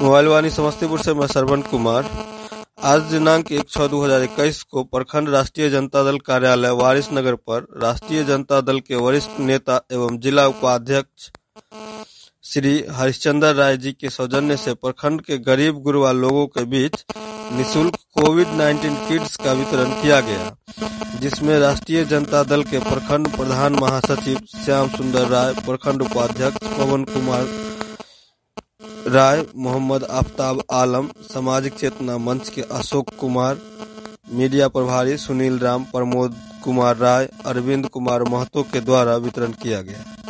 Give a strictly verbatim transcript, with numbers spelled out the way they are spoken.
Mobile वाणी समस्तीपुर से मैं श्रवण कुमार। आज दिनांक एक छह दो हजार इक्कीस को प्रखंड राष्ट्रीय जनता दल कार्यालय वारिसनगर पर राष्ट्रीय जनता दल के वरिष्ठ नेता एवं जिला उपाध्यक्ष श्री हरिश्चंद्र राय जी के सौजन्य से प्रखंड के गरीब गुरबा लोगों के बीच निःशुल्क कोविड उन्नीस किट्स का वितरण किया गया, जिसमें राष्ट्रीय जनता दल के प्रखंड प्रधान महासचिव श्याम सुंदर राय, प्रखंड उपाध्यक्ष पवन कुमार राय, मोहम्मद आफ्ताब आलम, सामाजिक चेतना मंच के अशोक कुमार, मीडिया प्रभारी सुनील राम, प्रमोद कुमार राय, अरविंद कुमार महतो के द्वारा वितरण किया गया।